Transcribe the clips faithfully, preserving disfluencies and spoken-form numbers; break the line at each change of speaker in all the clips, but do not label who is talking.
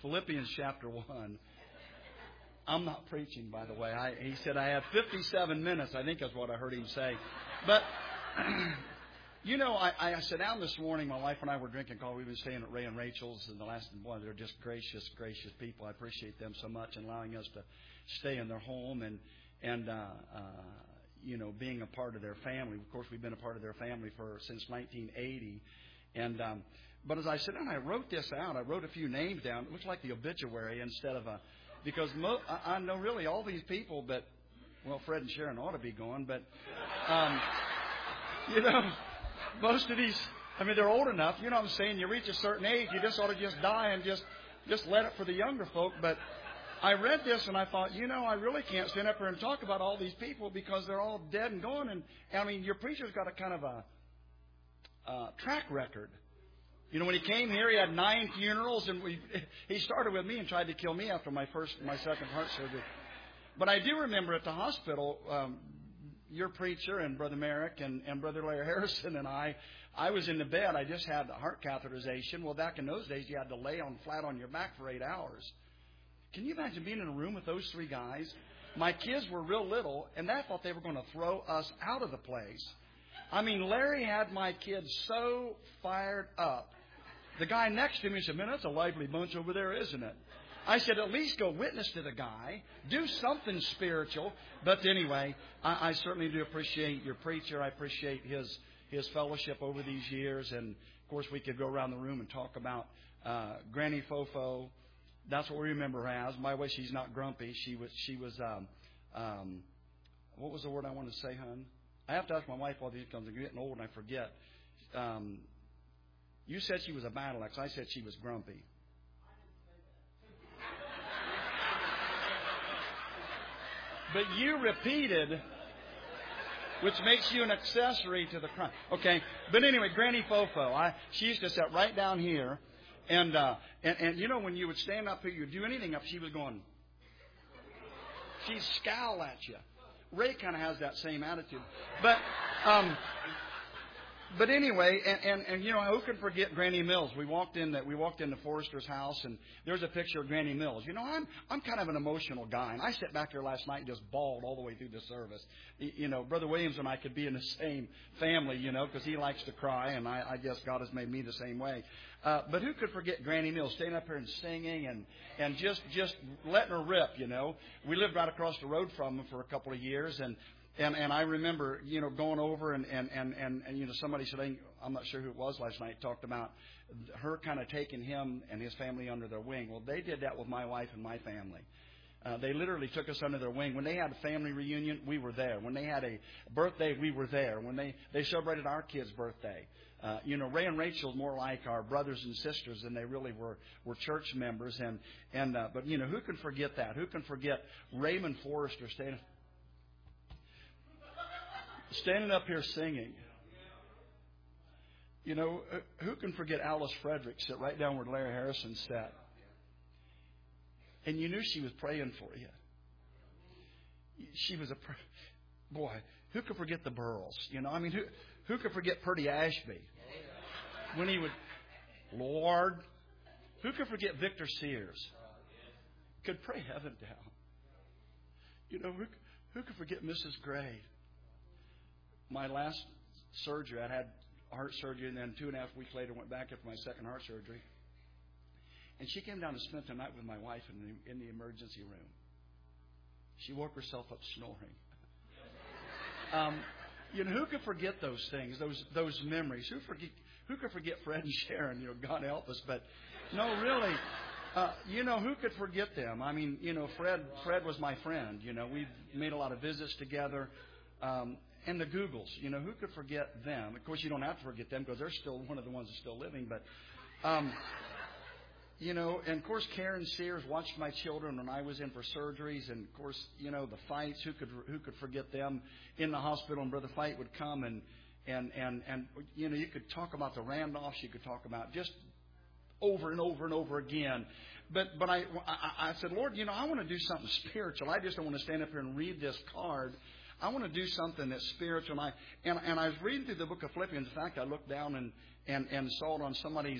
Philippians chapter one. I'm not preaching, by the way. I, he said I have fifty-seven minutes, I think is what I heard him say. But, you know, I, I sat down this morning. My wife and I were drinking coffee. We've been staying at Ray and Rachel's. And the last one, they're just gracious, gracious people. I appreciate them so much in allowing us to stay in their home and, and uh, uh, you know, being a part of their family. Of course, we've been a part of their family for since nineteen eighty. And um, but as I sat down, I wrote this out. I wrote a few names down. It looks like the obituary instead of a... Because mo- I know really all these people, but, well, Fred and Sharon ought to be gone. But, um, you know, most of these, I mean, they're old enough. You know what I'm saying? You reach a certain age, you just ought to just die and just, just let it for the younger folk. But I read this and I thought, you know, I really can't stand up here and talk about all these people because they're all dead and gone. And, I mean, your preacher's got a kind of a uh, track record. You know, when he came here, he had nine funerals, and we, he started with me and tried to kill me after my first, my second heart surgery. But I do remember at the hospital, um, your preacher and Brother Merrick and, and Brother Larry Harrison and I, I was in the bed. I just had the heart catheterization. Well, back in those days, you had to lay on flat on your back for eight hours. Can you imagine being in a room with those three guys? My kids were real little, and they thought they were going to throw us out of the place. I mean, Larry had my kids so fired up. The guy next to me said, man, that's a lively bunch over there, isn't it? I said, at least go witness to the guy. Do something spiritual. But anyway, I, I certainly do appreciate your preacher. I appreciate his his fellowship over these years. And, of course, we could go around the room and talk about uh, Granny Fofo. That's what we remember her as. By the way, she's not grumpy. She was, she was um, um, what was the word I wanted to say, hon? I have to ask my wife all these comes. I'm getting old and I forget. Um You said she was a battle axe. I said she was grumpy. But you repeated, which makes you an accessory to the crime. Okay. But anyway, Granny Fofo, I, she used to sit right down here. And, uh, and, and, you know, when you would stand up here, you'd do anything up, she was going, she'd scowl at you. Ray kind of has that same attitude. But, um, But anyway, and, and, and you know, who can forget Granny Mills? We walked in that we walked into Forrester's house, and there's a picture of Granny Mills. You know, I'm I'm kind of an emotional guy, and I sat back there last night and just bawled all the way through the service. You know, Brother Williams and I could be in the same family, you know, because he likes to cry, and I, I guess God has made me the same way. Uh, but who could forget Granny Mills standing up here and singing and and just just letting her rip? You know, we lived right across the road from them for a couple of years, and. And and I remember, you know, going over and, and, and, and, and you know, somebody said, I'm not sure who it was last night, talked about her kind of taking him and his family under their wing. Well, they did that with my wife and my family. Uh, they literally took us under their wing. When they had a family reunion, we were there. When they had a birthday, we were there. When they, they celebrated our kid's birthday. Uh, you know, Ray and Rachel more like our brothers and sisters than they really were, were church members. And, and uh, but, you know, who can forget that? Who can forget Raymond Forrester standing... Standing up here singing. You know, who can forget Alice Frederick sit right down where Larry Harrison sat? And you knew she was praying for you. She was a... Boy, who could forget the Burls? You know, I mean, who who could forget Purdy Ashby? When he would... Lord, who could forget Victor Sears? Could pray heaven down. You know, who, who could forget Missus Gray? My last surgery, I had heart surgery, and then two and a half weeks later went back in for my second heart surgery. And she came down to spend the night with my wife in the, in the emergency room. She woke herself up snoring. um, you know, who could forget those things, those those memories? Who forget? Who could forget Fred and Sharon? You know, God help us. But no, really, uh, you know, who could forget them? I mean, you know, Fred Fred was my friend. You know, we've made a lot of visits together. Um, And the Googles, you know, who could forget them? Of course, you don't have to forget them because they're still one of the ones that's still living. But, um, you know, and of course, Karen Sears watched my children when I was in for surgeries. And, of course, you know, the fights, who could who could forget them in the hospital? And Brother Fight would come and, and, and, and you know, you could talk about the Randolphs. You could talk about just over and over and over again. But but I, I, I said, Lord, you know, I want to do something spiritual. I just don't want to stand up here and read this card. I want to do something that's spiritual. And I, and, and I was reading through the book of Philippians. In fact, I looked down and, and, and saw it on somebody's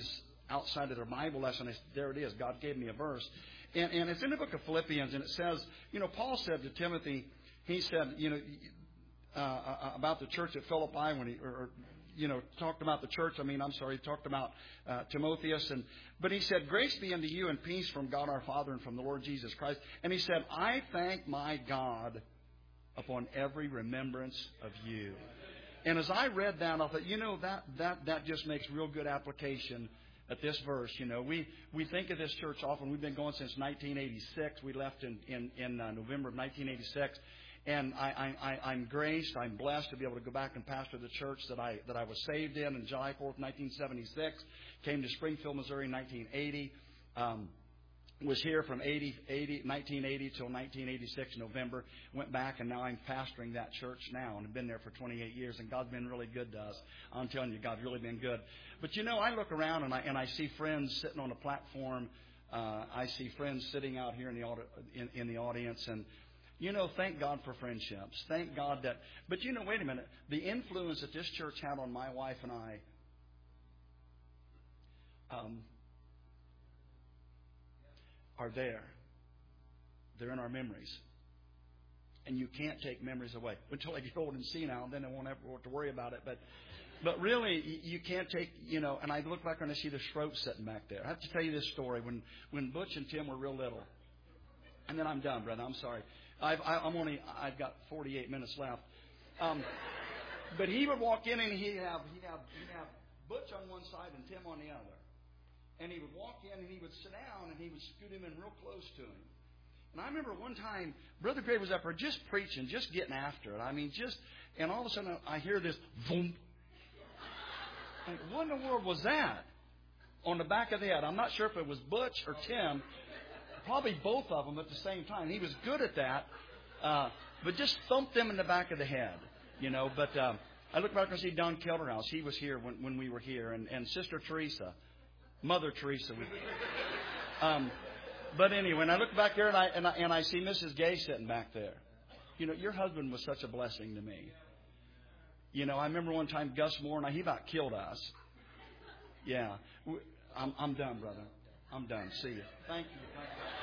outside of their Bible lesson. I said, there it is. God gave me a verse. And, and it's in the book of Philippians, and it says, you know, Paul said to Timothy, he said, you know, uh, about the church at Philippi when he, or, or, you know, talked about the church. I mean, I'm sorry, he talked about uh, Timotheus. And but he said, grace be unto you and peace from God our Father and from the Lord Jesus Christ. And he said, I thank my God upon every remembrance of you. And as I read that, I thought, you know, that that that just makes real good application at this verse. You know, we, we think of this church often. We've been going since nineteen eighty-six. We left in, in, in uh, November of nineteen eighty-six. And I, I, I'm graced, I'm blessed to be able to go back and pastor the church that I that I was saved in on July fourth, nineteen seventy-six. Came to Springfield, Missouri in nineteen eighty. Um, was here from eighty, eighty, nineteen eighty till nineteen eighty-six, November. Went back, and now I'm pastoring that church now, and have been there for twenty-eight years. And God's been really good to us. I'm telling you, God's really been good. But you know, I look around and I and I see friends sitting on a platform. Uh, I see friends sitting out here in the audi- in, in the audience, and you know, thank God for friendships. Thank God that. But you know, wait a minute. The influence that this church had on my wife and I. Um, are there. They're in our memories. And you can't take memories away. Until I get old and senile, then I won't ever have to worry about it. But but really, you can't take, you know, and I look back and I see the Schroep sitting back there. I have to tell you this story. When, when Butch and Tim were real little. And then I'm done, brother. I'm sorry. I've, I, I'm only, I've got forty-eight minutes left. Um, but he would walk in and he'd have, he'd have, he'd have Butch on one side and Tim on the other. And he would walk in and he would sit down and he would scoot him in real close to him. And I remember one time, Brother Gray was up there just preaching, just getting after it. I mean, just, and all of a sudden I hear this boom. Like, what in the world was that? On the back of the head. I'm not sure if it was Butch or Tim. Probably both of them at the same time. He was good at that. Uh, but just thumped them in the back of the head, you know. But um, I look back and see Don Kelderhouse. He was here when, when we were here. And, and Sister Teresa. Mother Teresa. Um, but anyway, and I look back there and I, and I and I see Missus Gay sitting back there. You know, your husband was such a blessing to me. You know, I remember one time Gus Moore and I, he about killed us. Yeah. I'm, I'm done, brother. I'm done. See you. Thank you. Thank you.